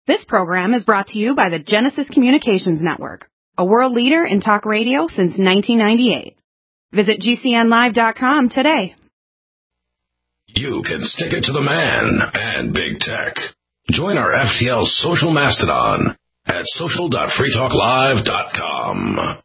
This program is brought to you by the Genesis Communications Network, a world leader in talk radio since 1998. Visit GCNlive.com today. You can stick it to the man and big tech. Join our FTL social mastodon at social.freetalklive.com.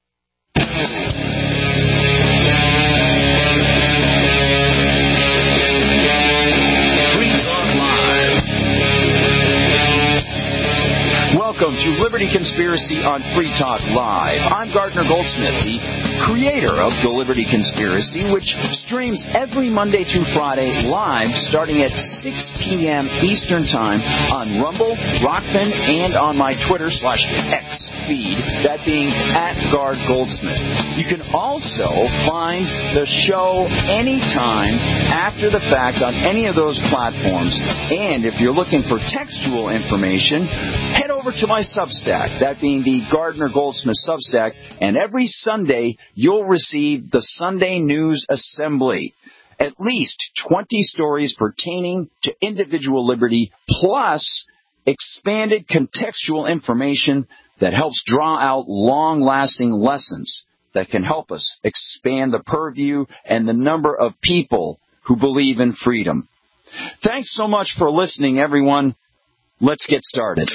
Welcome to Liberty Conspiracy on Free Talk Live. I'm Gardner Goldsmith, the creator of The Liberty Conspiracy, which streams every Monday through Friday live starting at 6 p.m. Eastern Time on Rumble, Rockfin, and on my Twitter/X feed, that being at Gard Goldsmith. You can also find the show anytime after the fact on any of those platforms. And if you're looking for textual information, head over to my Substack, that being the Gardner Goldsmith Substack, and every Sunday you'll receive the Sunday News Assembly. At least 20 stories pertaining to individual liberty, plus expanded contextual information that helps draw out long-lasting lessons that can help us expand the purview and the number of people who believe in freedom. Thanks so much for listening, everyone. Let's get started.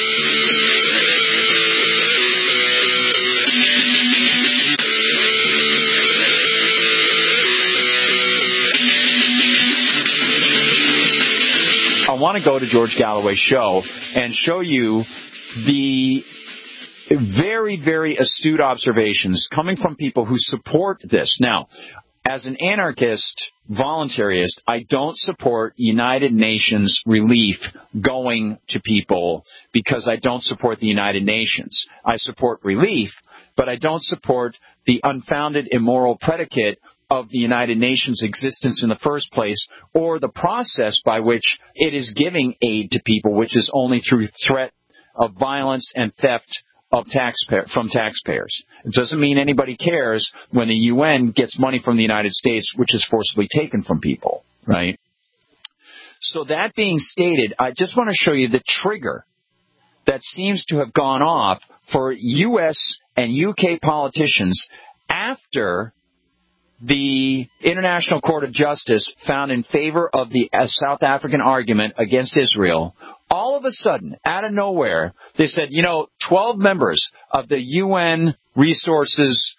I want to go to George Galloway's show and show you the very, very astute observations coming from people who support this. Now, as an anarchist, voluntarist, I don't support United Nations relief going to people because I don't support the United Nations. I support relief, but I don't support the unfounded immoral predicate of the United Nations' existence in the first place, or the process by which it is giving aid to people, which is only through threat of violence and theft of from taxpayers. It doesn't mean anybody cares when the UN gets money from the United States, which is forcibly taken from people, right? So that being stated, I just want to show you the trigger that seems to have gone off for U.S. and U.K. politicians after the International Court of Justice found in favor of the South African argument against Israel. All of a sudden, out of nowhere, they said, 12 members of the UN Resources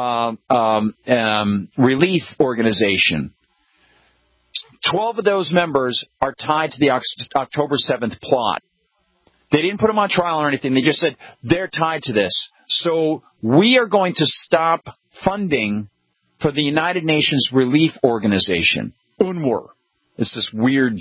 Relief Organization, 12 of those members are tied to the October 7th plot. They didn't put them on trial or anything. They just said they're tied to this. So we are going to stop funding for the United Nations Relief Organization, UNRWA. It's this weird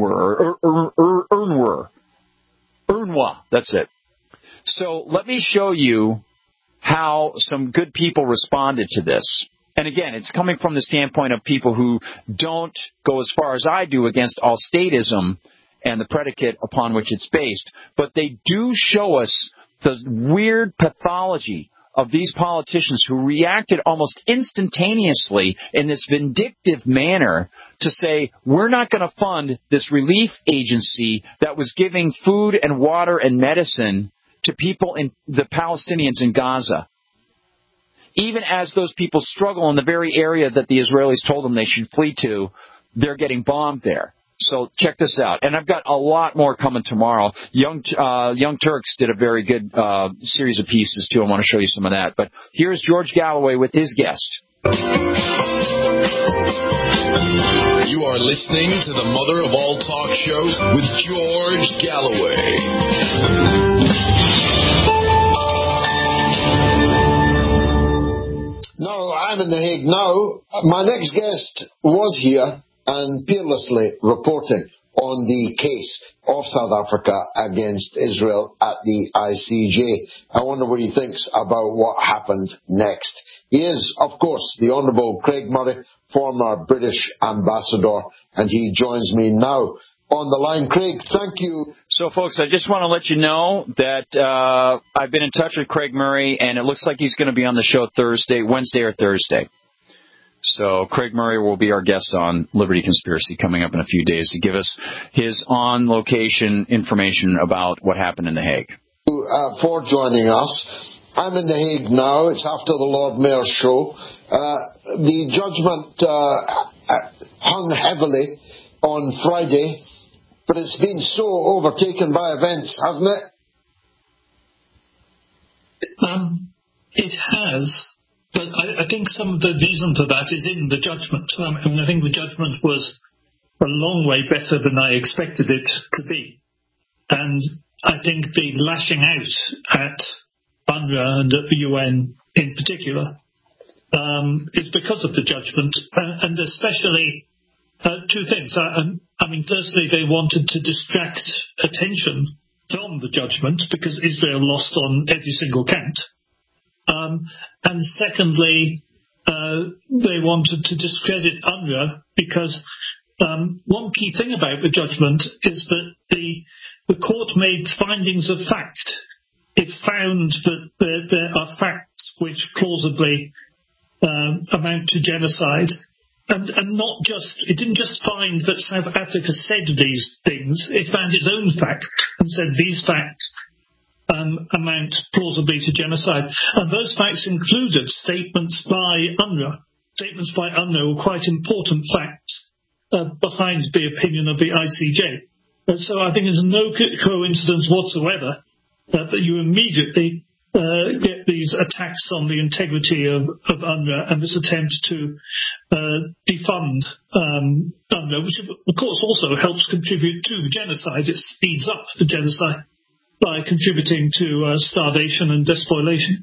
UNRWA. That's it. So let me show you how some good people responded to this. And again, it's coming from the standpoint of people who don't go as far as I do against all statism and the predicate upon which it's based. But they do show us the weird pathology of these politicians who reacted almost instantaneously in this vindictive manner to say, we're not going to fund this relief agency that was giving food and water and medicine to people in the Palestinians in Gaza. Even as those people struggle in the very area that the Israelis told them they should flee to, they're getting bombed there. So check this out. And I've got a lot more coming tomorrow. Young Turks did a very good series of pieces, too. I want to show you some of that. But here's George Galloway with his guest. You are listening to the mother of all talk shows with George Galloway. No, I'm in The Hague now. My next guest was here and peerlessly reporting on the case of South Africa against Israel at the ICJ. I wonder what he thinks about what happened next. He is, of course, the Honourable Craig Murray, former British ambassador, and he joins me now on the line. Craig, thank you. So, folks, I just want to let you know that I've been in touch with Craig Murray, and it looks like he's going to be on the show Wednesday or Thursday. So Craig Murray will be our guest on Liberty Conspiracy coming up in a few days to give us his on-location information about what happened in The Hague. For joining us. I'm in The Hague now. It's after the Lord Mayor's show. The judgment hung heavily on Friday, but it's been so overtaken by events, hasn't it? It has, but I think some of the reason for that is in the judgment. I think the judgment was a long way better than I expected it to be. And I think the lashing out at UNRWA and at the UN in particular is because of the judgment, and especially two things. Firstly, they wanted to distract attention from the judgment because Israel lost on every single count. And secondly, they wanted to discredit UNRWA because one key thing about the judgment is that the court made findings of fact. It found that there are facts which plausibly amount to genocide. And not just, it didn't just find that South Africa said these things, it found its own facts and said these facts amount plausibly to genocide. And those facts included statements by UNRWA. Statements by UNRWA were quite important facts behind the opinion of the ICJ. And so I think there's no coincidence whatsoever that you immediately get these attacks on the integrity of UNRWA and this attempt to defund UNRWA, which of course also helps contribute to the genocide. It speeds up the genocide by contributing to starvation and despoilation.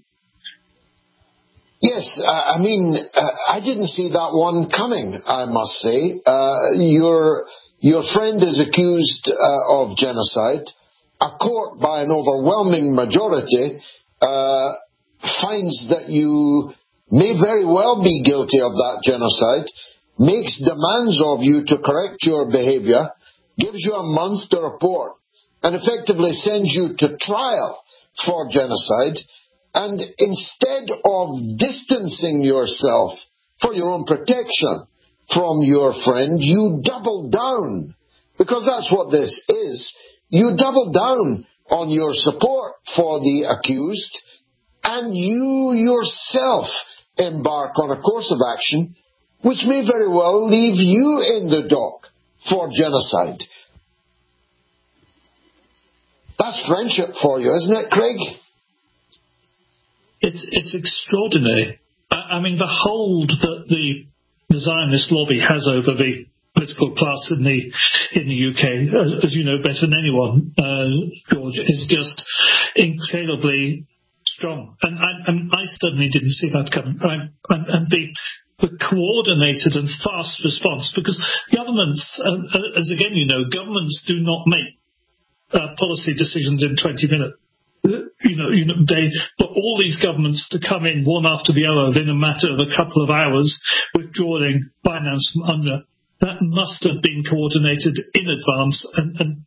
Yes, I didn't see that one coming, I must say. Your friend is accused of genocide. A court, by an overwhelming majority, finds that you may very well be guilty of that genocide, makes demands of you to correct your behaviour, gives you a month to report, and effectively sends you to trial for genocide. And instead of distancing yourself for your own protection from your friend, you double down, because that's what this is. You double down on your support for the accused, and you yourself embark on a course of action which may very well leave you in the dock for genocide. That's friendship for you, isn't it, Craig? It's extraordinary. The hold that the Zionist lobby has over the political class in the UK, as you know better than anyone, George, is just incredibly strong. And I certainly didn't see that coming. And the coordinated and fast response, because governments, as again you know, governments do not make policy decisions in 20 minutes. For all these governments to come in one after the other within a matter of a couple of hours, withdrawing finance from UNRWA, that must have been coordinated in advance and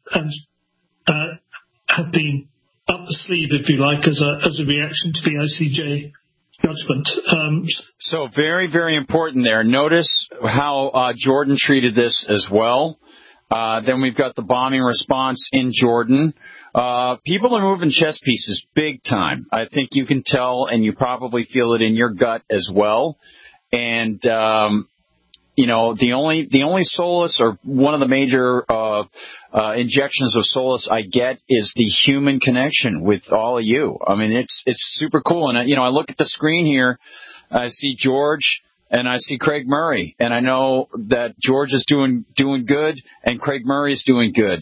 have been up the sleeve, if you like, as a reaction to the ICJ judgment. So very, very important there. Notice how Jordan treated this as well. Then we've got the bombing response in Jordan. People are moving chess pieces big time. I think you can tell, and you probably feel it in your gut as well. And the only solace, or one of the major injections of solace I get, is the human connection with all of you. It's super cool. And I look at the screen here, I see George. And I see Craig Murray, and I know that George is doing good, and Craig Murray is doing good,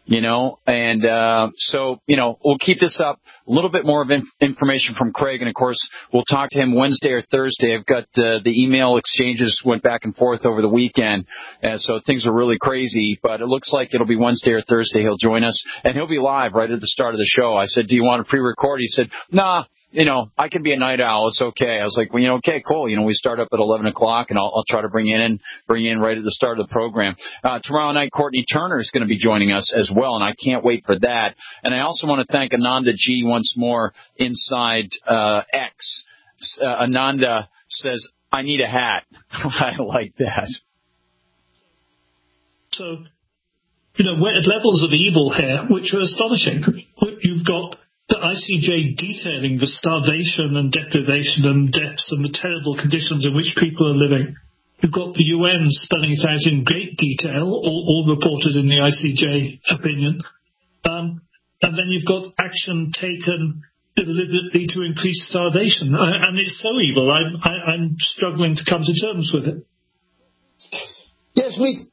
so we'll keep this up. A little bit more of information from Craig, and of course, we'll talk to him Wednesday or Thursday. I've got the email exchanges went back and forth over the weekend, and so things are really crazy, but it looks like it'll be Wednesday or Thursday he'll join us, and he'll be live right at the start of the show. I said, do you want to pre-record? He said, nah. I can be a night owl. It's okay. I was like, okay, cool. We start up at 11 o'clock, and I'll try to bring you in right at the start of the program. Tomorrow night, Courtney Turner is going to be joining us as well, and I can't wait for that. And I also want to thank Ananda G once more inside X. Ananda says, I need a hat. I like that. So, we're at levels of evil here which are astonishing. You've got the ICJ detailing the starvation and deprivation and deaths and the terrible conditions in which people are living. You've got the UN spelling it out in great detail, all reported in the ICJ opinion. And then you've got action taken deliberately to increase starvation. And it's so evil, I'm struggling to come to terms with it. Yes, me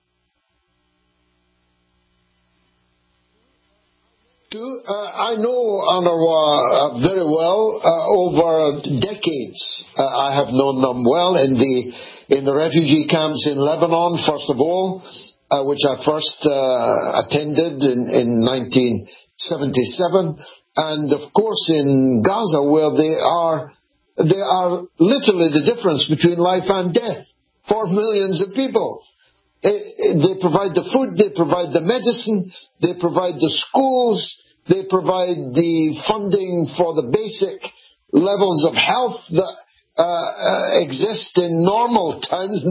too. I know Anwar very well. Over decades, I have known them well in the refugee camps in Lebanon, first of all, which I first attended in 1977. And of course in Gaza, where they are literally the difference between life and death for millions of people. They provide the food, they provide the medicine, they provide the schools, they provide the funding for the basic levels of health that exist in normal times.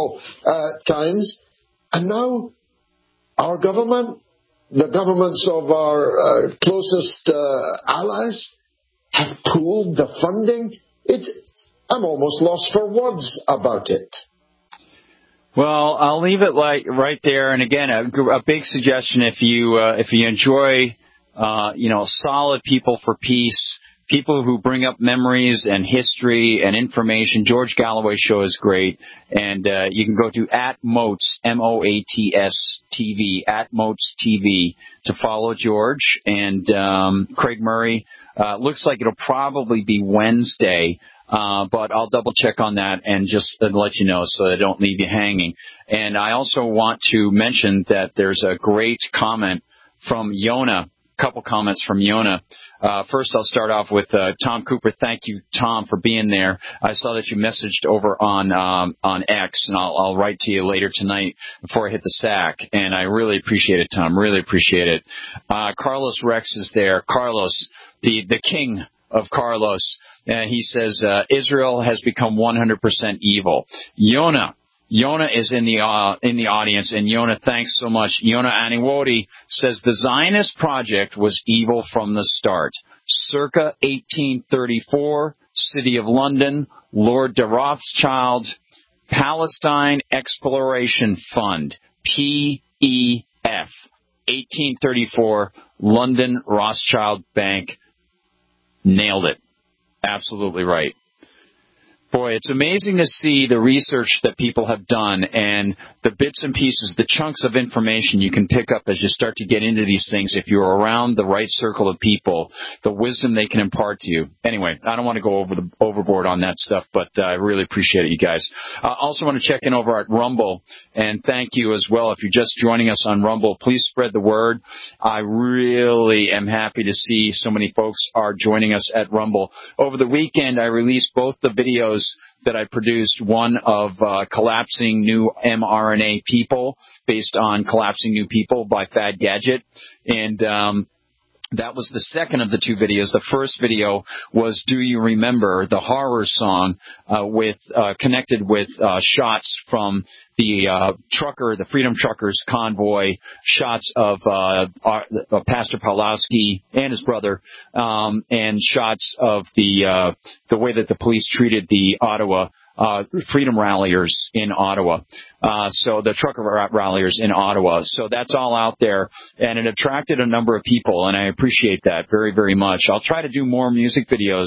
And now our government, the governments of our closest allies, have pulled the funding. I'm almost lost for words about it. Well, I'll leave it right there. And again, a big suggestion: if you enjoy, solid people for peace, people who bring up memories and history and information, George Galloway show is great. And you can go to @Moats, MOATS TV, @Moats TV to follow George and Craig Murray. Looks like it'll probably be Wednesday. But I'll double check on that and just let you know so I don't leave you hanging. And I also want to mention that there's a great comment from Yona, a couple comments from Yona. First, I'll start off with Tom Cooper. Thank you, Tom, for being there. I saw that you messaged over on X, and I'll write to you later tonight before I hit the sack. And I really appreciate it, Tom. Really appreciate it. Carlos Rex is there. Carlos, the king of Carlos. He says, Israel has become 100% evil. Yona is in the audience, and Yona, thanks so much. Yona Aniwodi says the Zionist project was evil from the start. Circa 1834, City of London, Lord de Rothschild, Palestine Exploration Fund, PEF, 1834, London Rothschild Bank. Nailed it. Absolutely right. Boy, it's amazing to see the research that people have done and the bits and pieces, the chunks of information you can pick up as you start to get into these things if you're around the right circle of people, the wisdom they can impart to you. Anyway, I don't want to go overboard on that stuff, but I really appreciate it, you guys. I also want to check in over at Rumble, and thank you as well. If you're just joining us on Rumble, please spread the word. I really am happy to see so many folks are joining us at Rumble. Over the weekend, I released both the videos that I produced, one of Collapsing New mRNA People, based on Collapsing New People by Fad Gadget, and that was the second of the two videos. The first video was Do You Remember, the horror song, connected with shots from the Freedom Truckers convoy, shots of Pastor Pawlowski and his brother, and shots of the way that the police treated the Ottawa Freedom Ralliers in Ottawa. So the trucker ralliers in Ottawa. So that's all out there, and it attracted a number of people, and I appreciate that very, very much. I'll try to do more music videos,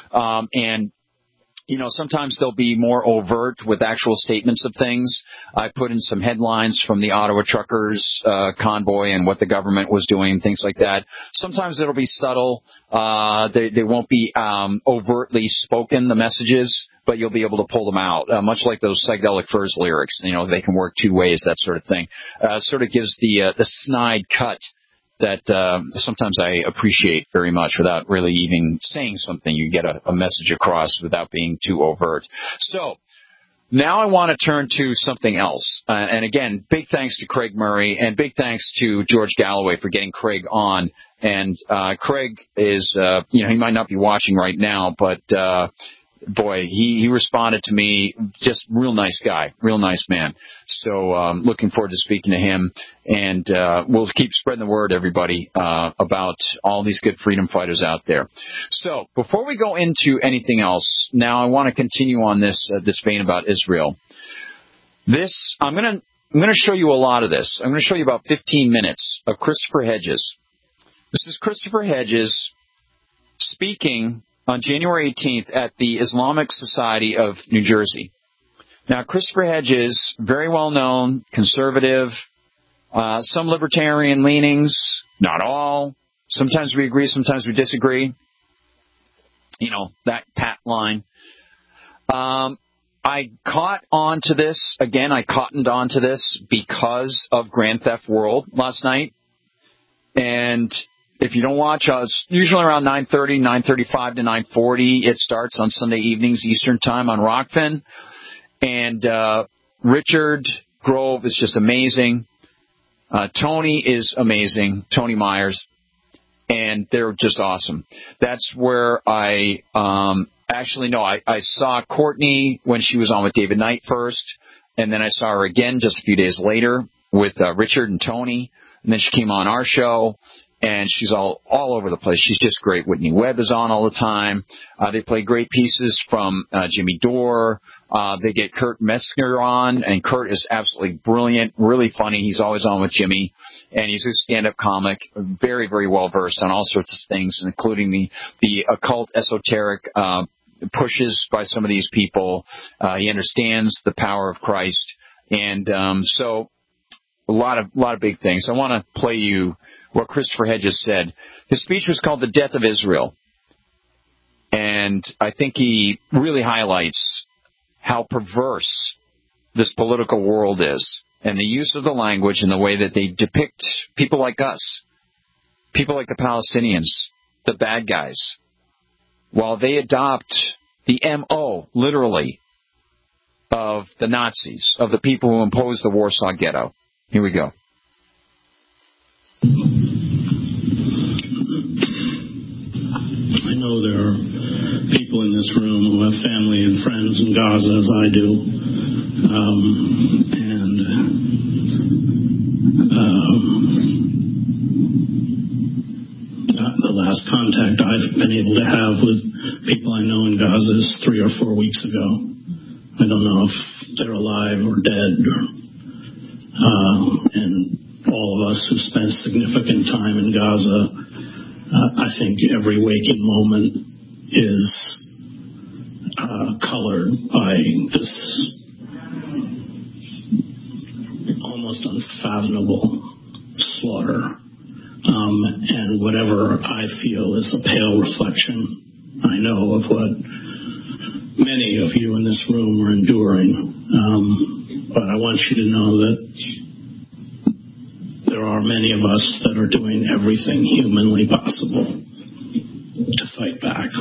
and sometimes they'll be more overt with actual statements of things. I put in some headlines from the Ottawa Truckers convoy and what the government was doing, things like that. Sometimes it'll be subtle. They won't be overtly spoken, the messages, but you'll be able to pull them out, much like those Psychedelic Furs lyrics. They can work two ways, that sort of thing. Sort of gives the snide cut that sometimes I appreciate very much without really even saying something. You get a message across without being too overt. So now I want to turn to something else. And again, big thanks to Craig Murray and big thanks to George Galloway for getting Craig on. And Craig is, he might not be watching right now, but boy, he responded to me, just real nice guy, real nice man. So looking forward to speaking to him, and we'll keep spreading the word, everybody, about all these good freedom fighters out there. So before we go into anything else, now I want to continue on this vein about Israel. I'm going to show you a lot of this. I'm going to show you about 15 minutes of Christopher Hedges. This is Christopher Hedges speaking on January 18th at the Islamic Society of New Jersey. Now, Christopher Hedges, very well known, conservative, some libertarian leanings, not all. Sometimes we agree, sometimes we disagree. You know, that pat line. I caught on to this, again, I cottoned on to this because of Grand Theft World last night. And if you don't watch, it's usually around 9:30, 9:35 to 9:40. It starts on Sunday evenings, Eastern Time on Rockfin. And Richard Grove is just amazing. Tony is amazing, Tony Myers. And they're just awesome. That's where I saw Courtney when she was on with David Knight first. And then I saw her again just a few days later with Richard and Tony. And then she came on our show. And she's all over the place. She's just great. Whitney Webb is on all the time. They play great pieces from Jimmy Dore. They get Kurt Metzger on, and Kurt is absolutely brilliant, really funny. He's always on with Jimmy, and he's a stand-up comic, very, very well-versed on all sorts of things, including the occult, esoteric pushes by some of these people. He understands the power of Christ, and so a lot of big things. I want to play you what Christopher Hedges said. His speech was called The Death of Israel. And I think he really highlights how perverse this political world is, and the use of the language and the way that they depict people like us, people like the Palestinians, the bad guys, while they adopt the MO, literally, of the Nazis, of the people who imposed the Warsaw Ghetto. Here we go. I know there are people in this room who have family and friends in Gaza, as I do. The last contact I've been able to have with people I know in Gaza is 3 or 4 weeks ago. I don't know if they're alive or dead. And all of us who spent significant time in Gaza, I think every waking moment is colored by this almost unfathomable slaughter. And whatever I feel is a pale reflection, I know, of what many of you in this room are enduring. But I want you to know that there are many of us that are doing everything humanly possible to fight back.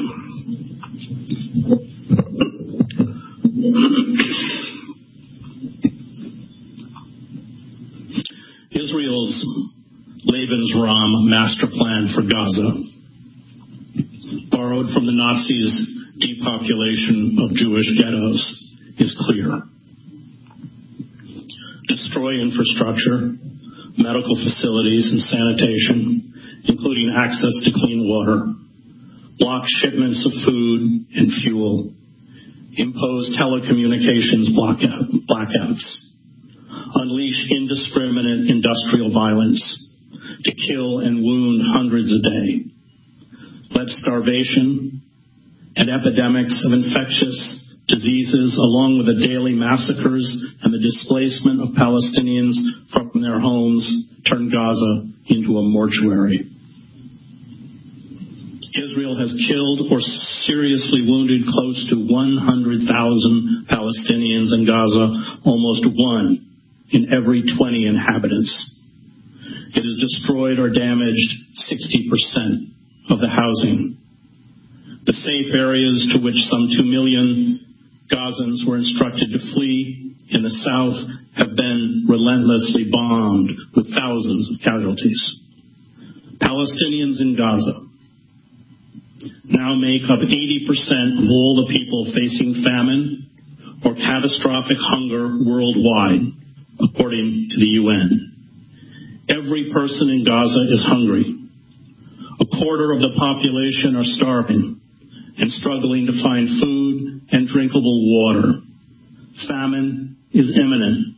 Israel's Lebensraum master plan for Gaza, borrowed from the Nazis' depopulation of Jewish ghettos, is clear. Destroy infrastructure, medical facilities and sanitation, including access to clean water, block shipments of food and fuel, impose telecommunications blackouts, unleash indiscriminate industrial violence to kill and wound hundreds a day, let starvation and epidemics of infectious diseases, along with the daily massacres and the displacement of Palestinians from their homes, turn Gaza into a mortuary. Israel has killed or seriously wounded close to 100,000 Palestinians in Gaza, almost 1 in every 20 inhabitants. It has destroyed or damaged 60% of the housing. The safe areas to which some 2 million Gazans were instructed to flee in the south have been relentlessly bombed with thousands of casualties. Palestinians in Gaza, now make up 80% of all the people facing famine or catastrophic hunger worldwide, according to the UN. Every person in Gaza is hungry. A quarter of the population are starving and struggling to find food and drinkable water. Famine is imminent.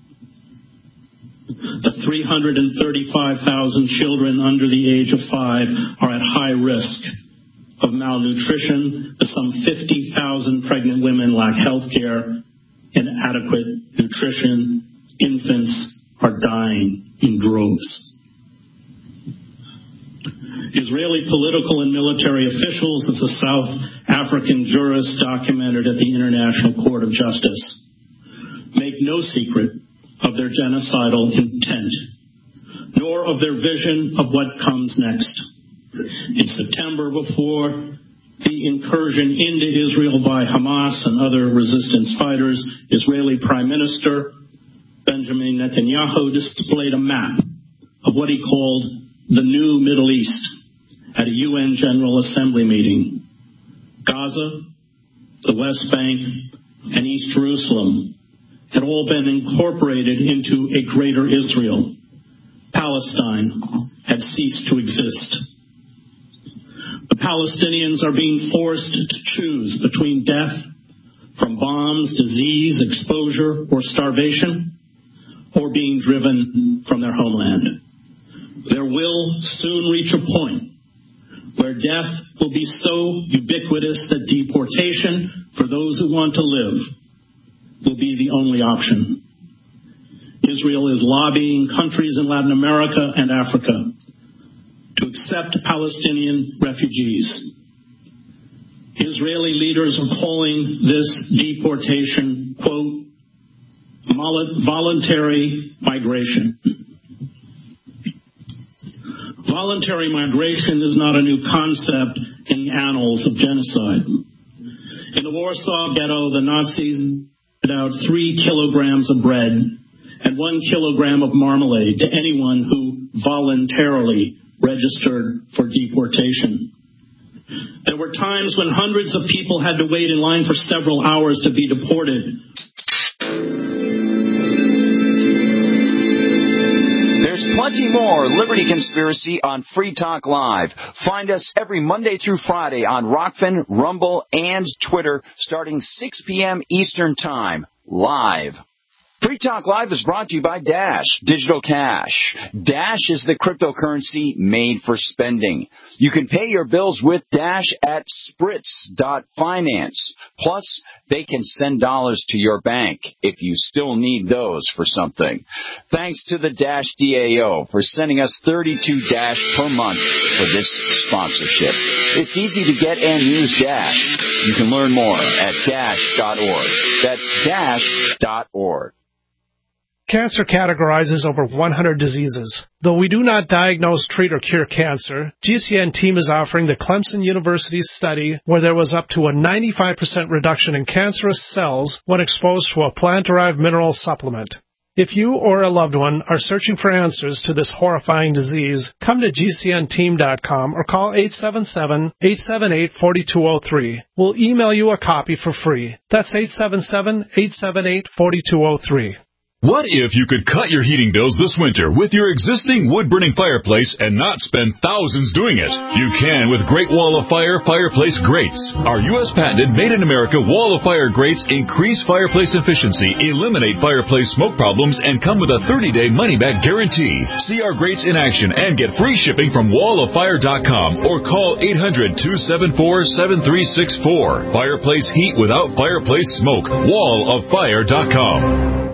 The 335,000 children under the age of 5 are at high risk of malnutrition. Some 50,000 pregnant women lack health care, inadequate nutrition. Infants are dying in droves. Israeli political and military officials of the South African jurists documented at the International Court of Justice make no secret of their genocidal intent, nor of their vision of what comes next. In September, before the incursion into Israel by Hamas and other resistance fighters, Israeli Prime Minister Benjamin Netanyahu displayed a map of what he called the new Middle East at a UN General Assembly meeting. Gaza, the West Bank, and East Jerusalem had all been incorporated into a greater Israel. Palestine had ceased to exist. The Palestinians are being forced to choose between death from bombs, disease, exposure, or starvation, or being driven from their homeland. There will soon reach a point where death will be so ubiquitous that deportation for those who want to live will be the only option. Israel is lobbying countries in Latin America and Africa to accept Palestinian refugees. Israeli leaders are calling this deportation, quote, voluntary migration. Voluntary migration is not a new concept in the annals of genocide. In the Warsaw Ghetto, the Nazis handed out 3 kilograms of bread and 1 kilogram of marmalade to anyone who voluntarily registered for deportation. There were times when hundreds of people had to wait in line for several hours to be deported. There's plenty more Liberty Conspiracy on Free Talk Live. Find us every Monday through Friday on Rockfin, Rumble, and Twitter starting 6 p.m. Eastern Time, live. Free Talk Live is brought to you by Dash Digital Cash. Dash is the cryptocurrency made for spending. You can pay your bills with Dash at Spritz.finance. Plus, they can send dollars to your bank if you still need those for something. Thanks to the Dash DAO for sending us 32 Dash per month for this sponsorship. It's easy to get and use Dash. You can learn more at Dash.org. That's Dash.org. Cancer categorizes over 100 diseases. Though we do not diagnose, treat, or cure cancer, GCN team is offering the Clemson University study where there was up to a 95% reduction in cancerous cells when exposed to a plant-derived mineral supplement. If you or a loved one are searching for answers to this horrifying disease, come to GCNteam.com or call 877-878-4203. We'll email you a copy for free. That's 877-878-4203. What if you could cut your heating bills this winter with your existing wood-burning fireplace and not spend thousands doing it? You can with Great Wall of Fire fireplace grates. Our U.S. patented made-in-America Wall of Fire grates increase fireplace efficiency, eliminate fireplace smoke problems, and come with a 30-day money-back guarantee. See our grates in action and get free shipping from walloffire.com or call 800-274-7364. Fireplace heat without fireplace smoke. walloffire.com.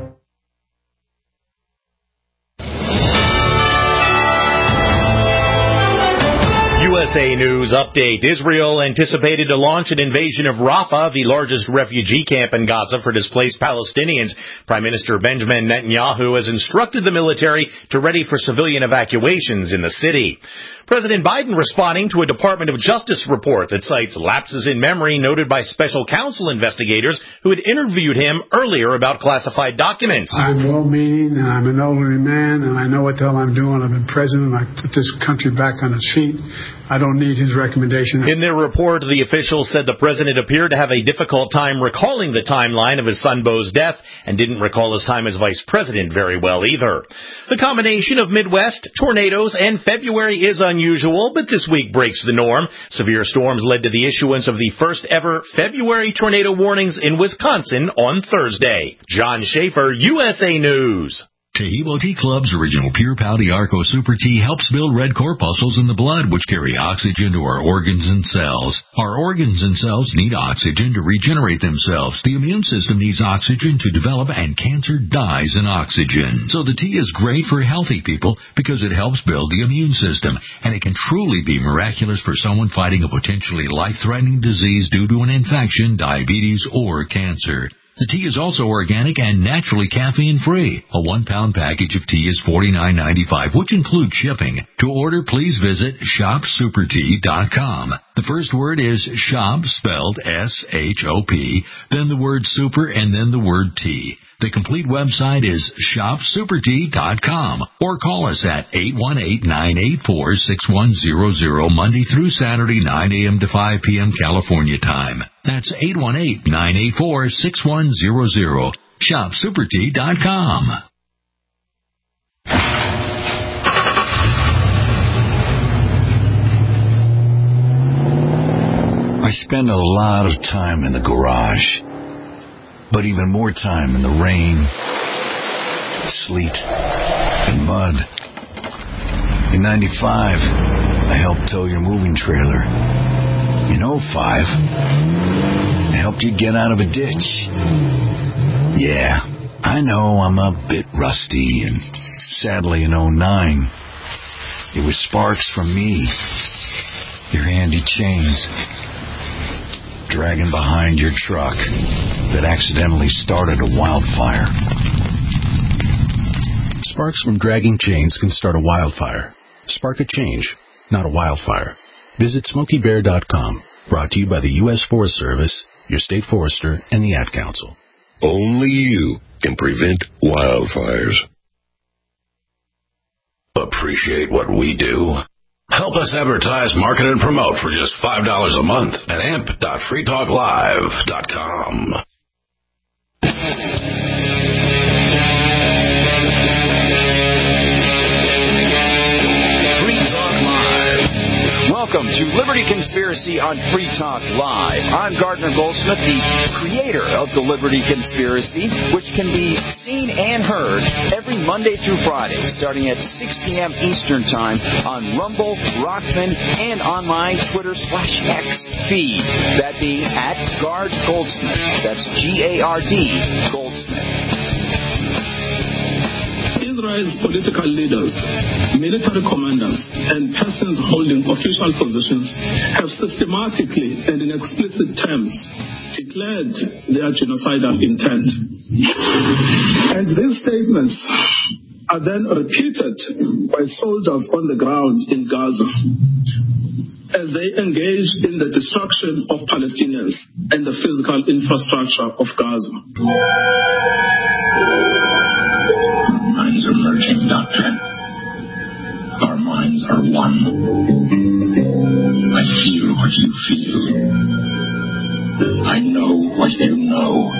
USA News Update. Israel anticipated to launch an invasion of Rafah, the largest refugee camp in Gaza for displaced Palestinians. Prime Minister Benjamin Netanyahu has instructed the military to ready for civilian evacuations in the city. President Biden responding to a Department of Justice report that cites lapses in memory noted by special counsel investigators who had interviewed him earlier about classified documents. I'm well-meaning, and I'm an elderly man, and I know what the hell I'm doing. I've been president. I put this country back on its feet. I don't need his recommendation. In their report, the officials said the president appeared to have a difficult time recalling the timeline of his son Beau's death and didn't recall his time as vice president very well either. The combination of Midwest, tornadoes, and February is unusual, but this week breaks the norm. Severe storms led to the issuance of the first ever February tornado warnings in Wisconsin on Thursday. John Schaefer, USA News. Taheebo Tea Club's original Pure Pau Arco Super Tea helps build red corpuscles in the blood, which carry oxygen to our organs and cells. Our organs and cells need oxygen to regenerate themselves. The immune system needs oxygen to develop, and cancer dies in oxygen. So the tea is great for healthy people because it helps build the immune system, and it can truly be miraculous for someone fighting a potentially life-threatening disease due to an infection, diabetes, or cancer. The tea is also organic and naturally caffeine-free. A 1-pound package of tea is $49.95, which includes shipping. To order, please visit shopsupertea.com. The first word is shop, spelled S-H-O-P, then the word super, and then the word tea. The complete website is shopsupertea.com, or call us at 818-984-6100, Monday through Saturday, 9 a.m. to 5 p.m. California time. That's 818-984-6100. Shopsupertea.com. I spend a lot of time in the garage, but even more time in the rain, sleet, and mud. In 95, I helped tow your moving trailer. In 05, I helped you get out of a ditch. Yeah, I know I'm a bit rusty, and sadly in 09, it was sparks from me, your handy chains, dragging behind your truck that accidentally started a wildfire. Sparks from dragging chains can start a wildfire. Spark a change, not a wildfire. Visit SmokeyBear.com. Brought to you by the U.S. Forest Service, your state forester, and the Ad Council. Only you can prevent wildfires. Appreciate what we do? Help us advertise, market, and promote for just $5 a month at amp.freetalklive.com. Welcome to Liberty Conspiracy on Free Talk Live. I'm Gardner Goldsmith, the creator of the Liberty Conspiracy, which can be seen and heard every Monday through Friday, starting at 6 p.m. Eastern Time on Rumble, Rockman, and on my Twitter/X feed. That being at Gard Goldsmith. That's G-A-R-D Goldsmith. Israel's political leaders, military commanders, and persons holding official positions have systematically and in explicit terms declared their genocidal intent. And these statements are then repeated by soldiers on the ground in Gaza as they engage in the destruction of Palestinians and the physical infrastructure of Gaza. Minds are merging, Doctor. Our minds are one. I feel what you feel. I know what you know.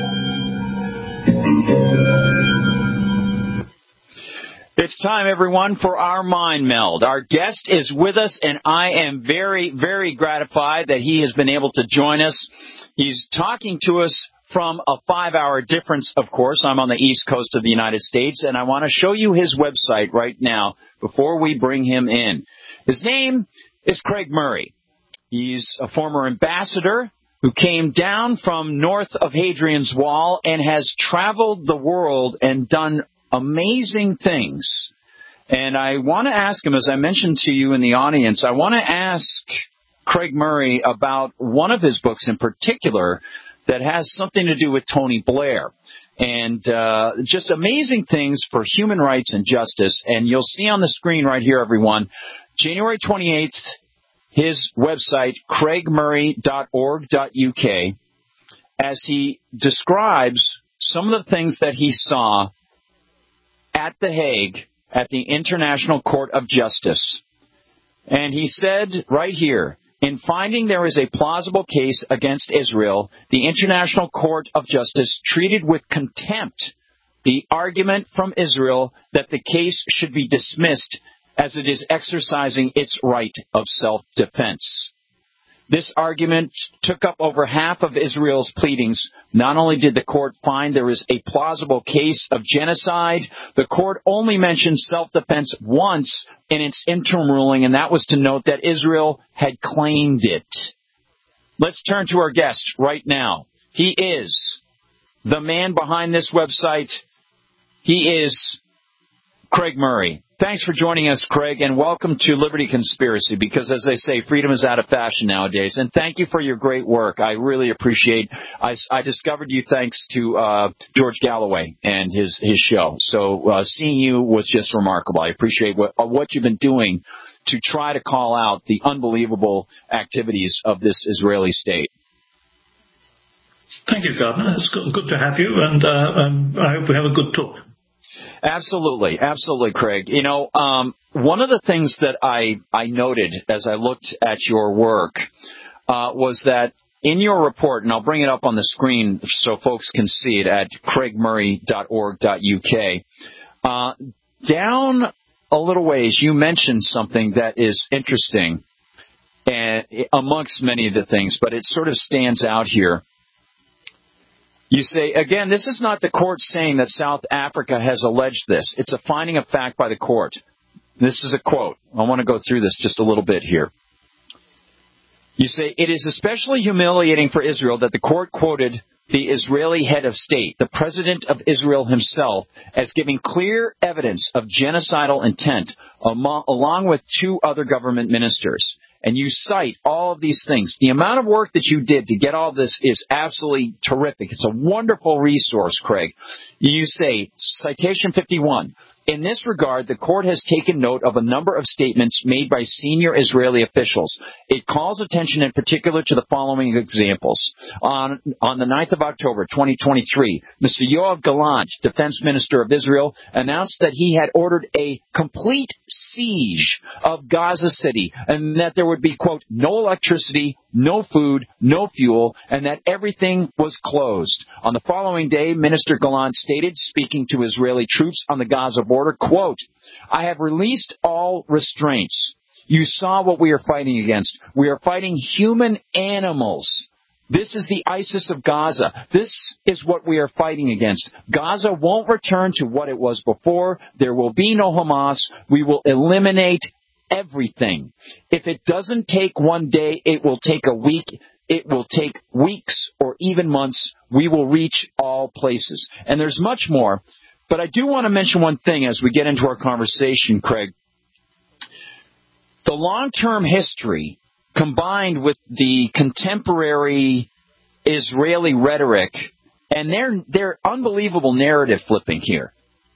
It's time, everyone, for our Mind Meld. Our guest is with us, and I am very, very gratified that he has been able to join us. He's talking to us from a 5-hour difference, of course. I'm on the East Coast of the United States, and I want to show you his website right now before we bring him in. His name is Craig Murray. He's a former ambassador who came down from north of Hadrian's Wall and has traveled the world and done amazing things. And I want to ask him, as I mentioned to you in the audience, I want to ask Craig Murray about one of his books in particular that has something to do with Tony Blair. And just amazing things for human rights and justice. And you'll see on the screen right here, everyone, January 28th, his website, craigmurray.org.uk, as he describes some of the things that he saw at The Hague at the International Court of Justice. And he said right here, in finding there is a plausible case against Israel, the International Court of Justice treated with contempt the argument from Israel that the case should be dismissed as it is exercising its right of self-defense. This argument took up over half of Israel's pleadings. Not only did the court find there is a plausible case of genocide, the court only mentioned self-defense once in its interim ruling, and that was to note that Israel had claimed it. Let's turn to our guest right now. He is the man behind this website. He is Craig Murray. Thanks for joining us, Craig, and welcome to Liberty Conspiracy, because, as they say, freedom is out of fashion nowadays. And thank you for your great work. I really appreciate I discovered you thanks to George Galloway and his show. So seeing you was just remarkable. I appreciate what you've been doing to try to call out the unbelievable activities of this Israeli state. Thank you, Gardner. It's good to have you, and I hope we have a good talk. Absolutely. Absolutely, Craig. You know, one of the things that I noted as I looked at your work was that in your report, and I'll bring it up on the screen so folks can see it at craigmurray.org.uk, down a little ways, you mentioned something that is interesting and amongst many of the things, but it sort of stands out here. You say, again, this is not the court saying that South Africa has alleged this. It's a finding of fact by the court. This is a quote. I want to go through this just a little bit here. You say, it is especially humiliating for Israel that the court quoted the Israeli head of state, the president of Israel himself, as giving clear evidence of genocidal intent, along with two other government ministers. And you cite all of these things. The amount of work that you did to get all this is absolutely terrific. It's a wonderful resource, Craig. You say, citation 51, in this regard, the court has taken note of a number of statements made by senior Israeli officials. It calls attention in particular to the following examples. On the 9th of October, 2023, Mr. Yoav Gallant, defense minister of Israel, announced that he had ordered a complete siege of Gaza City and that there would be, quote, no electricity, no food, no fuel, and that everything was closed. On the following day, Minister Gallant stated, speaking to Israeli troops on the Gaza border, quote, I have released all restraints. You saw what we are fighting against. We are fighting human animals. This is the ISIS of Gaza. This is what we are fighting against. Gaza won't return to what it was before. There will be no Hamas. We will eliminate everything. If it doesn't take one day, it will take a week. It will take weeks or even months. We will reach all places. And there's much more. But I do want to mention one thing as we get into our conversation, Craig. The long-term history combined with the contemporary Israeli rhetoric and their unbelievable narrative flipping here.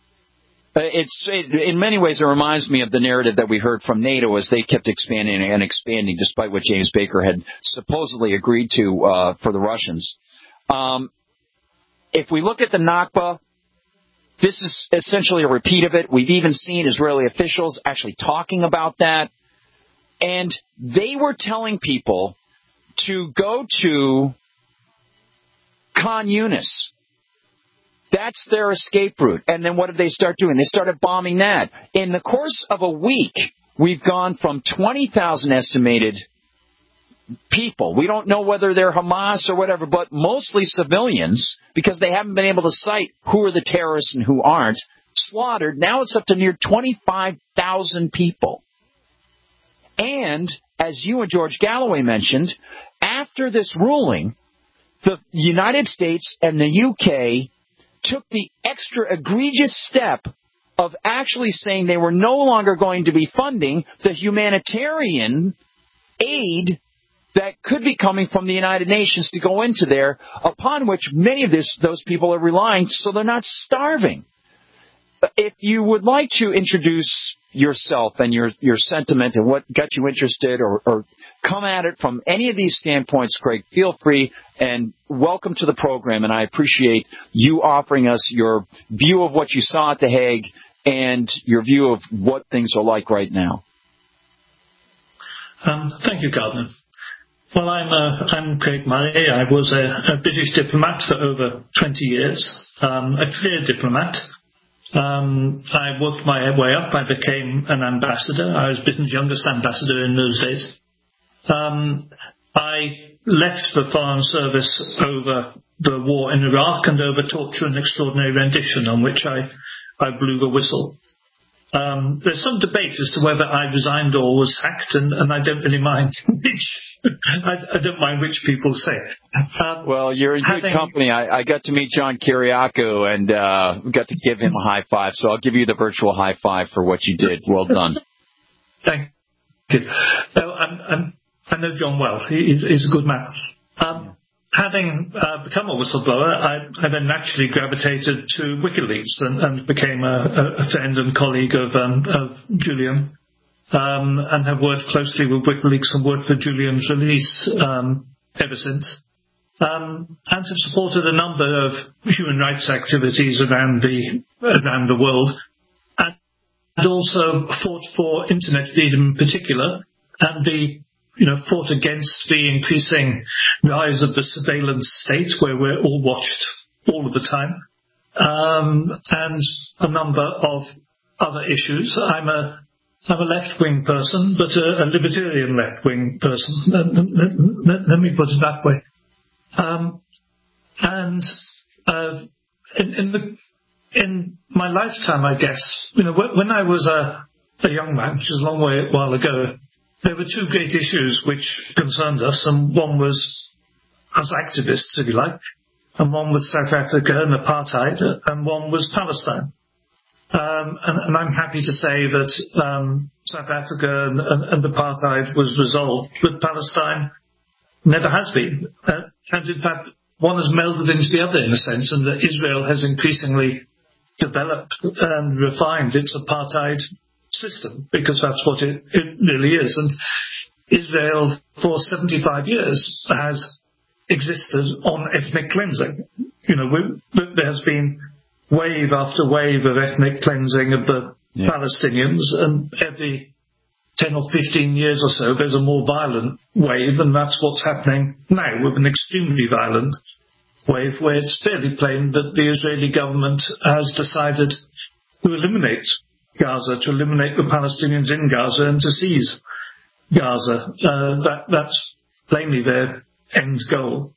In many ways, it reminds me of the narrative that we heard from NATO as they kept expanding and expanding, despite what James Baker had supposedly agreed to for the Russians. If we look at the Nakba, this is essentially a repeat of it. We've even seen Israeli officials actually talking about that. And they were telling people to go to Khan Yunis. That's their escape route. And then what did they start doing? They started bombing that. In the course of a week, we've gone from 20,000 estimated people. We don't know whether they're Hamas or whatever, but mostly civilians, because they haven't been able to cite who are the terrorists and who aren't, slaughtered. Now it's up to near 25,000 people. And, as you and George Galloway mentioned, after this ruling, the United States and the UK took the extra egregious step of actually saying they were no longer going to be funding the humanitarian aid that could be coming from the United Nations to go into there, upon which many of those people are relying so they're not starving. If you would like to introduce yourself and your sentiment and what got you interested, or come at it from any of these standpoints, Craig, feel free, and welcome to the program. And I appreciate you offering us your view of what you saw at The Hague and your view of what things are like right now. Thank you, Gardner. Well, I'm Craig Murray. I was a British diplomat for over 20 years, a clear diplomat. I worked my way up. I became an ambassador. I was Britain's youngest ambassador in those days. I left the Foreign Service over the war in Iraq and over torture and extraordinary rendition, on which I blew the whistle. There's some debate as to whether I resigned or was sacked, and I don't really mind which. I don't mind which people say. Well, you're in good company. I got to meet John Kiriakou and got to give him a high five, so I'll give you the virtual high five for what you did. Well done. Thank you. I know John well. He's a good man. Having become a whistleblower, I then naturally gravitated to WikiLeaks and became a friend and colleague of Julian, and have worked closely with WikiLeaks and worked for Julian's release ever since, and have supported a number of human rights activities around the world, and also fought for internet freedom in particular, and fought against the increasing rise of the surveillance state, where we're all watched all of the time, and a number of other issues. I'm a left-wing person, but a libertarian left-wing person. Let me put it that way. In my lifetime, I guess, when I was a young man, which is a long while ago, there were two great issues which concerned us, and one was us activists, if you like, and one was South Africa and apartheid, and one was Palestine. And I'm happy to say that South Africa and apartheid was resolved, but Palestine never has been. And in fact, one has melded into the other in a sense, and that Israel has increasingly developed and refined its apartheid system, because that's what it really is. And Israel, for 75 years, has existed on ethnic cleansing. There has been wave after wave of ethnic cleansing of the Palestinians, and every 10 or 15 years or so there's a more violent wave, and that's what's happening now, with an extremely violent wave where it's fairly plain that the Israeli government has decided to eliminate Gaza, to eliminate the Palestinians in Gaza, and to seize Gaza. That's plainly their end goal.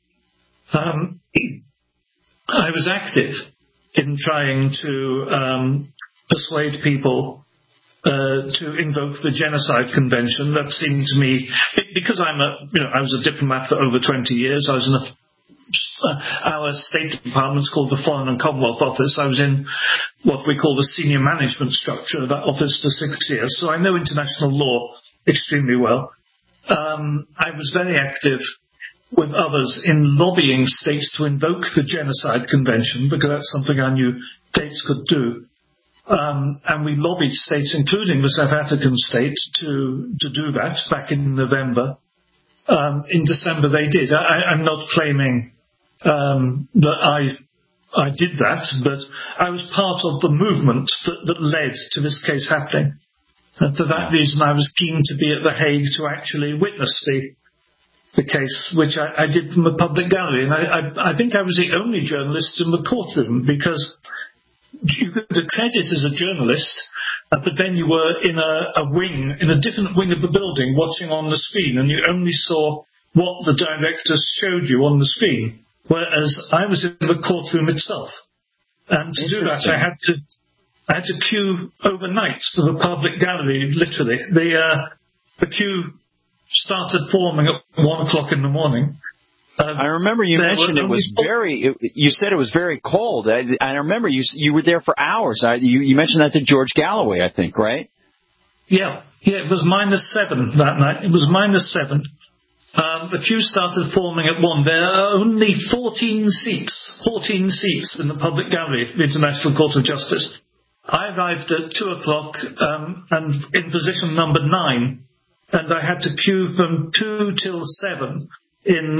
I was active in trying to persuade people to invoke the Genocide Convention. That seemed to me, because I was a diplomat for over 20 years. I was in our State Department's called the Foreign and Commonwealth Office. I was in what we call the senior management structure of that office for 6 years, so I know international law extremely well. I was very active with others in lobbying states to invoke the Genocide Convention, because that's something I knew states could do. And we lobbied states, including the South African state, to do that back in November. In December they did. I'm not claiming that I did that, but I was part of the movement that led to this case happening. And for that reason, I was keen to be at The Hague to actually witness the case, which I did from a public gallery. And I think I was the only journalist in the courtroom, because you could accredit as a journalist, but then you were in a different wing of the building, watching on the screen, and you only saw what the directors showed you on the screen, whereas I was in the courtroom itself. And to do that, I had to queue overnight for the public gallery, literally. The queue started forming at 1 o'clock in the morning. I remember you mentioned you said it was very cold. I remember you were there for hours. You mentioned that to George Galloway, I think, right? Yeah, it was -7 that night. It was -7. The queue started forming at 1. There are only 14 seats in the public gallery of the International Court of Justice. I arrived at 2:00 and in position number 9, and I had to queue from 2 till 7 in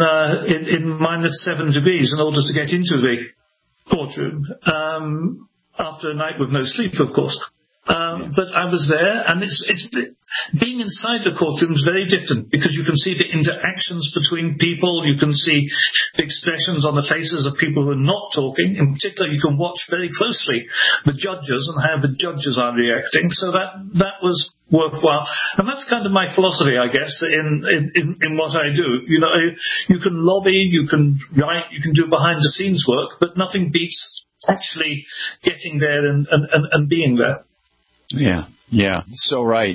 -7 degrees in order to get into the courtroom, after a night with no sleep, of course. But I was there, and it's being inside the courtroom is very different because you can see the interactions between people, you can see the expressions on the faces of people who are not talking. In particular, you can watch very closely the judges and how the judges are reacting. So that was worthwhile, and that's kind of my philosophy, I guess, in what I do. You know, you can lobby, you can write, you can do behind the scenes work, but nothing beats actually getting there and being there. Yeah. So right.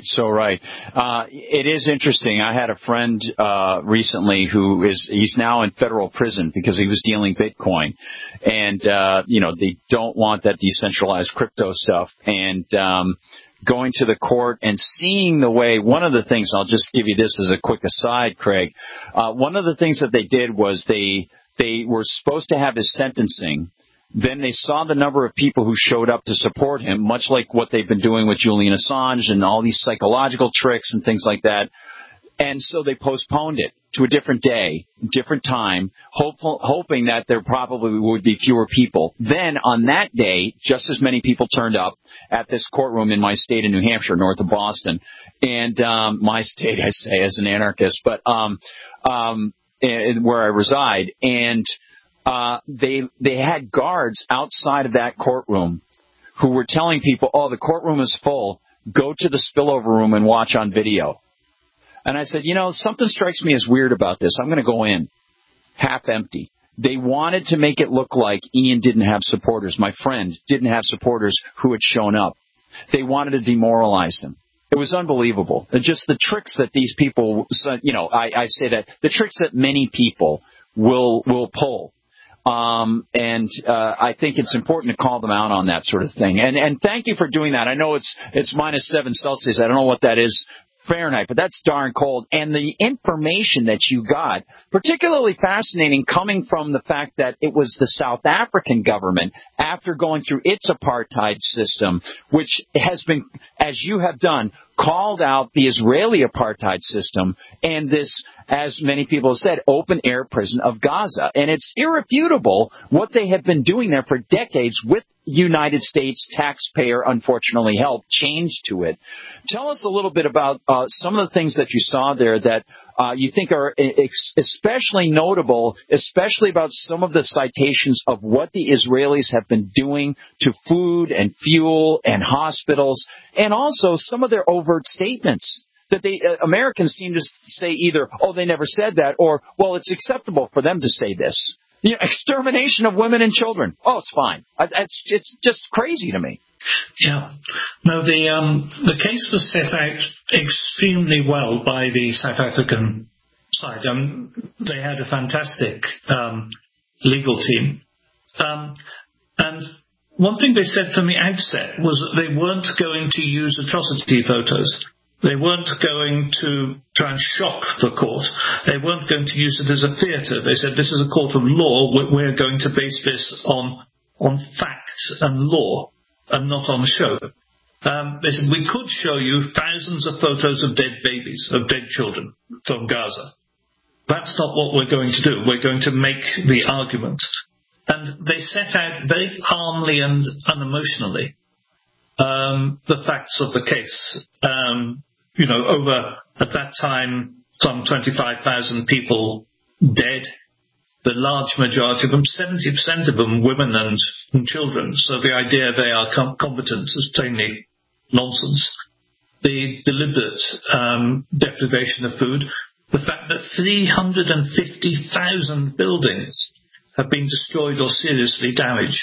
It is interesting. I had a friend recently he's now in federal prison because he was dealing Bitcoin, and they don't want that decentralized crypto stuff, and going to the court and seeing the way, one of the things, I'll just give you this as a quick aside, Craig, one of the things that they did was they were supposed to have his sentencing. Then they saw the number of people who showed up to support him, much like what they've been doing with Julian Assange and all these psychological tricks and things like that. And so they postponed it to a different day, different time, hoping that there probably would be fewer people. Then on that day, just as many people turned up at this courtroom in my state of New Hampshire, north of Boston. And my state, I say, as an anarchist, but where I reside. And they had guards outside of that courtroom who were telling people, oh, the courtroom is full, go to the spillover room and watch on video. And I said, something strikes me as weird about this. I'm going to go in, half empty. They wanted to make it look like Ian didn't have supporters. My friend didn't have supporters who had shown up. They wanted to demoralize him. It was unbelievable. Just the tricks that these people, I say that, the tricks that many people will pull. And I think it's important to call them out on that sort of thing. And thank you for doing that. I know it's -7 Celsius. I don't know what that is Fahrenheit, but that's darn cold. And the information that you got, particularly fascinating, coming from the fact that it was the South African government, after going through its apartheid system, which has been, as you have done, called out the Israeli apartheid system and this, as many people have said, open-air prison of Gaza. And it's irrefutable what they have been doing there for decades with United States taxpayer, unfortunately, help change to it. Tell us a little bit about some of the things that you saw there that you think are especially notable, especially about some of the citations of what the Israelis have been doing to food and fuel and hospitals, and also some of their overt statements that the Americans seem to say either, oh, they never said that, or, well, it's acceptable for them to say this. Extermination of women and children. Oh, it's fine. It's just crazy to me. Yeah. No, the case was set out extremely well by the South African side. They had a fantastic legal team. And one thing they said from the outset was that they weren't going to use atrocity photos. They weren't going to try and shock the court. They weren't going to use it as a theatre. They said, this is a court of law. We're going to base this on fact and law and not on show. They said, we could show you thousands of photos of dead babies, of dead children from Gaza. That's not what we're going to do. We're going to make the argument. And they set out very calmly and unemotionally the facts of the case. Over, at that time, some 25,000 people dead. The large majority of them, 70% of them, women and children. So the idea they are competent is plainly nonsense. The deliberate deprivation of food. The fact that 350,000 buildings have been destroyed or seriously damaged.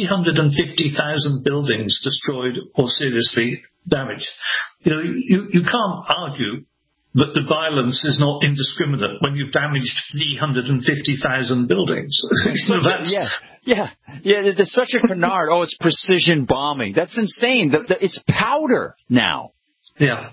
350,000 buildings destroyed or seriously damaged. You can't argue that the violence is not indiscriminate when you've damaged 350,000 buildings. There's such a canard. Oh, it's precision bombing. That's insane. It's powder now. And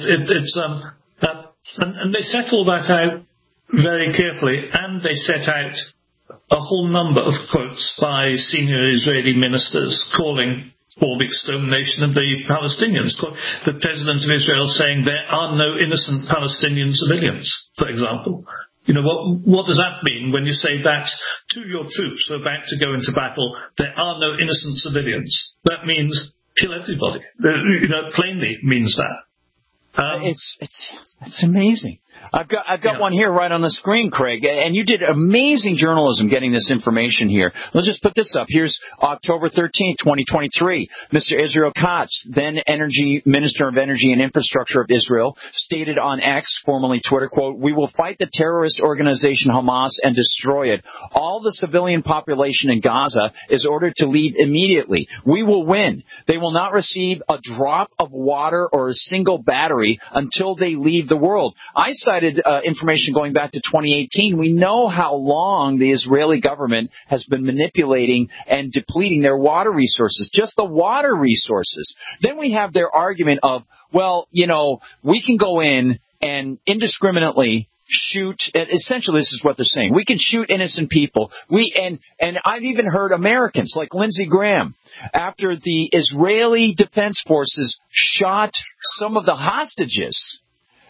they set all that out very carefully, and they set out a whole number of quotes by senior Israeli ministers calling for the extermination of the Palestinians. The President of Israel saying there are no innocent Palestinian civilians, for example. What does that mean when you say that to your troops who are about to go into battle? There are no innocent civilians. That means kill everybody. Plainly means that. It's amazing. I've got one here right on the screen, Craig, and you did amazing journalism getting this information here. Let's just put this up. Here's October 13th, 2023. Mr. Israel Katz, then Minister of Energy and Infrastructure of Israel, stated on X, formerly Twitter, quote, "We will fight the terrorist organization Hamas and destroy it. All the civilian population in Gaza is ordered to leave immediately. We will win. They will not receive a drop of water or a single battery until they leave the world." I cited information going back to 2018. We know how long the Israeli government has been manipulating and depleting their water resources, just the water resources. Then we have their argument of, well, we can go in and indiscriminately shoot. Essentially, this is what they're saying. We can shoot innocent people. And I've even heard Americans like Lindsey Graham, after the Israeli Defense Forces shot some of the hostages.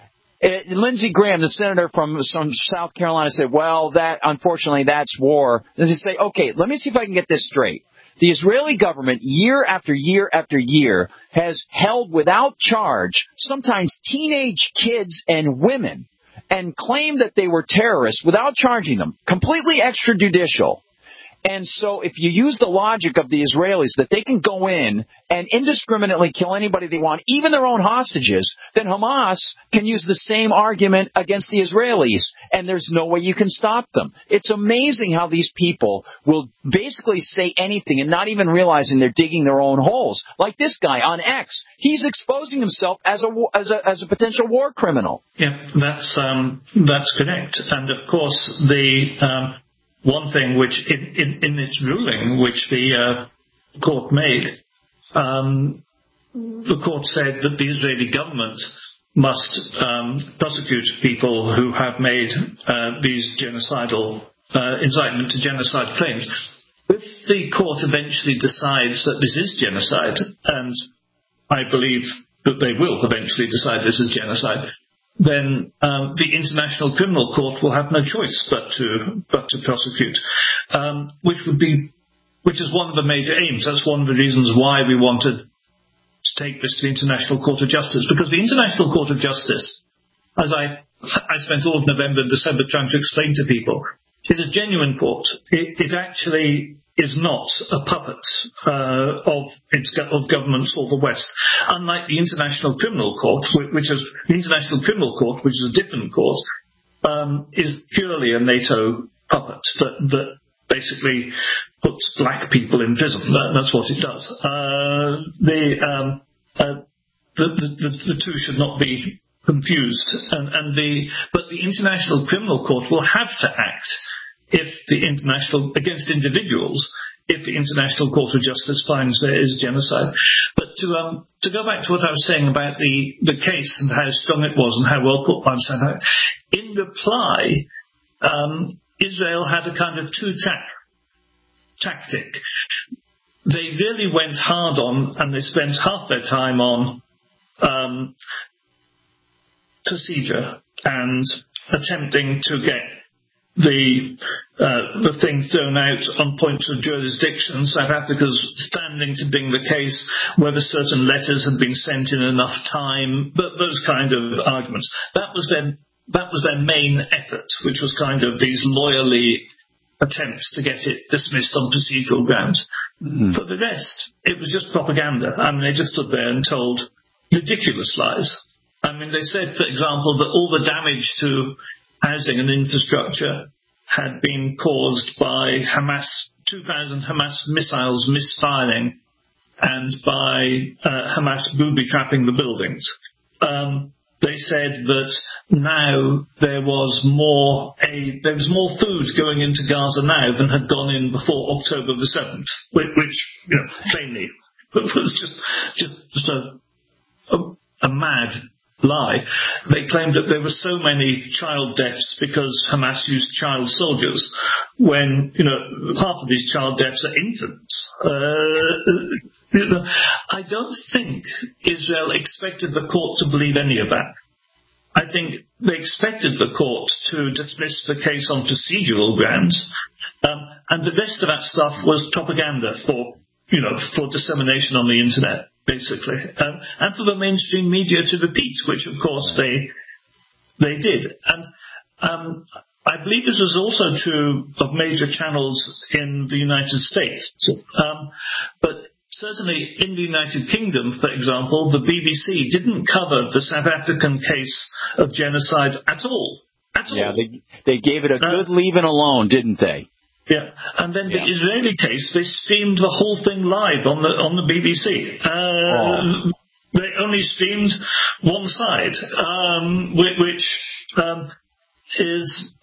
Lindsey Graham, the senator from South Carolina, said, well, unfortunately, that's war. And they say, okay, let me see if I can get this straight. The Israeli government, year after year after year, has held without charge, sometimes teenage kids and women, and claimed that they were terrorists without charging them, completely extrajudicial. And so if you use the logic of the Israelis that they can go in and indiscriminately kill anybody they want, even their own hostages, then Hamas can use the same argument against the Israelis, and there's no way you can stop them. It's amazing how these people will basically say anything and not even realizing they're digging their own holes. Like this guy on X, he's exposing himself as a potential war criminal. Yeah, that's correct. And of course, one thing which, in its ruling, which the court made, the court said that the Israeli government must prosecute people who have made these genocidal incitement to genocide claims. If the court eventually decides that this is genocide, and I believe that they will eventually decide this is genocide, then the International Criminal Court will have no choice but to prosecute, which is one of the major aims. That's one of the reasons why we wanted to take this to the International Court of Justice, because the International Court of Justice, as I spent all of November and December trying to explain to people, is a genuine court. It actually is not a puppet of governments or the West. Unlike the International Criminal Court, which is a different court, is purely a NATO puppet that basically puts black people in prison. That's what it does. The two should not be confused, but the International Criminal Court will have to act against individuals if the International Court of Justice finds there is genocide. But to go back to what I was saying about the case and how strong it was and how well put by Sam, in reply, Israel had a kind of two-track tactic. They really went hard on, and they spent half their time on procedure and attempting to get the thing thrown out on points of jurisdiction. South Africa's standing to bring the case, whether certain letters had been sent in enough time, but those kind of arguments. That was their main effort, which was kind of these lawyerly attempts to get it dismissed on procedural grounds. Mm-hmm. For the rest, it was just propaganda. I mean, they just stood there and told ridiculous lies. I mean, they said, for example, that all the damage to housing and infrastructure had been caused by 2,000 Hamas missiles misfiring and by Hamas booby-trapping the buildings. They said that now there was more food going into Gaza now than had gone in before October the 7th, which plainly was just a mad lie. They claimed that there were so many child deaths because Hamas used child soldiers, when, half of these child deaths are infants. I don't think Israel expected the court to believe any of that. I think they expected the court to dismiss the case on procedural grounds, and the rest of that stuff was propaganda for dissemination on the internet, basically, and for the mainstream media to repeat, which of course they did. And I believe this was also true of major channels in the United States, but certainly in the United Kingdom, for example, the BBC didn't cover the South African case of genocide at all. Yeah, they gave it a good leaving alone, didn't they? Yeah, and then the Israeli case, they streamed the whole thing live on the BBC. They only streamed one side, which is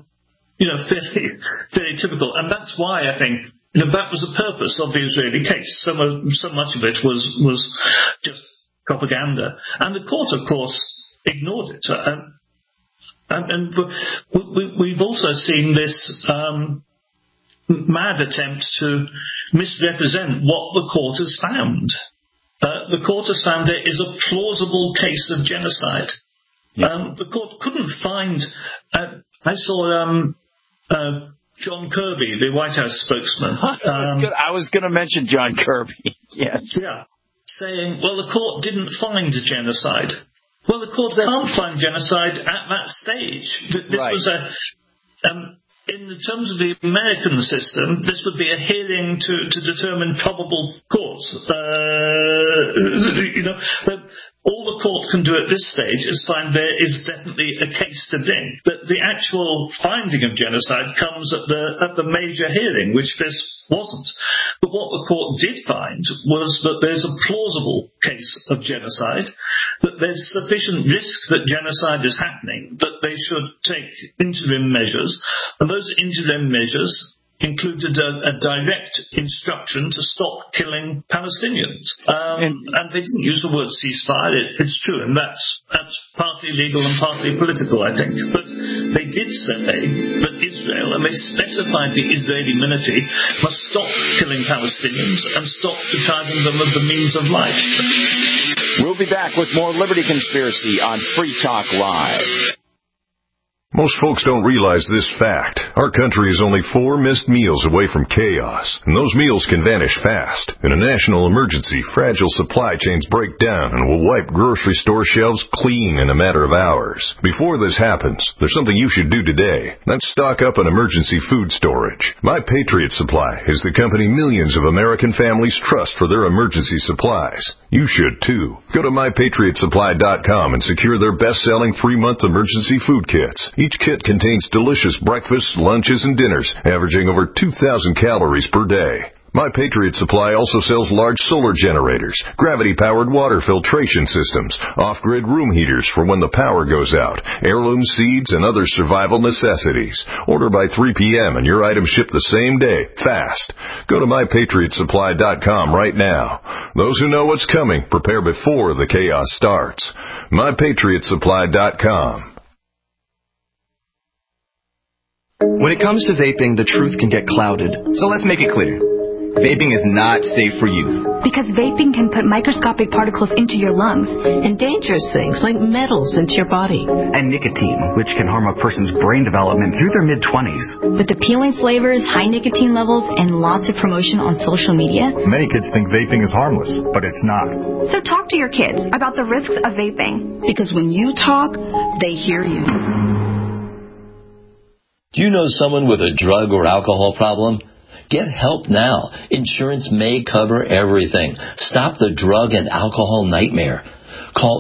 fairly typical, and that's why I think that was the purpose of the Israeli case. So much of it was just propaganda, and the court, of course, ignored it. And we've also seen this mad attempt to misrepresent what the court has found. The court has found there is a plausible case of genocide. The court couldn't find. I saw John Kirby, the White House spokesman. I was going to mention John Kirby. Yes. Yeah. Saying, well, the court didn't find genocide. Well, the court can't find genocide at that stage. This was in terms of the American system, this would be a hearing to determine probable cause. But all the court can do at this stage is find there is definitely a case to bring. But the actual finding of genocide comes at the major hearing, which this wasn't. But what the court did find was that there's a plausible case of genocide, that there's sufficient risk that genocide is happening, that they should take interim measures, and those interim measures included a direct instruction to stop killing Palestinians. And they didn't use the word ceasefire, it's true, and that's partly legal and partly political, I think. But they did say that Israel, and they specified the Israeli military, must stop killing Palestinians and stop depriving them of the means of life. We'll be back with more Liberty Conspiracy on Free Talk Live. Most folks don't realize this fact. Our country is only 4 missed meals away from chaos, and those meals can vanish fast. In a national emergency, fragile supply chains break down and will wipe grocery store shelves clean in a matter of hours. Before this happens, there's something you should do today. That's stock up on emergency food storage. My Patriot Supply is the company millions of American families trust for their emergency supplies. You should too. Go to MyPatriotSupply.com and secure their best-selling 3-month emergency food kits. Each kit contains delicious breakfasts, lunches, and dinners, averaging over 2,000 calories per day. My Patriot Supply also sells large solar generators, gravity-powered water filtration systems, off-grid room heaters for when the power goes out, heirloom seeds, and other survival necessities. Order by 3 p.m. and your items ship the same day, fast. Go to MyPatriotSupply.com right now. Those who know what's coming prepare before the chaos starts. MyPatriotSupply.com. When it comes to vaping, the truth can get clouded. So let's make it clear. Vaping is not safe for youth. Because vaping can put microscopic particles into your lungs. And dangerous things like metals into your body. And nicotine, which can harm a person's brain development through their mid-20s. With appealing flavors, high nicotine levels, and lots of promotion on social media. Many kids think vaping is harmless, but it's not. So talk to your kids about the risks of vaping. Because when you talk, they hear you. Do you know someone with a drug or alcohol problem? Get help now. Insurance may cover everything. Stop the drug and alcohol nightmare. Call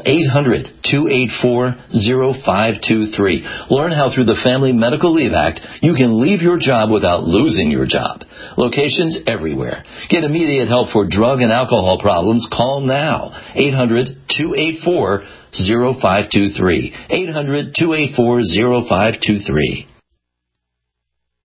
800-284-0523. Learn how through the Family Medical Leave Act you can leave your job without losing your job. Locations everywhere. Get immediate help for drug and alcohol problems. Call now. 800-284-0523. 800-284-0523.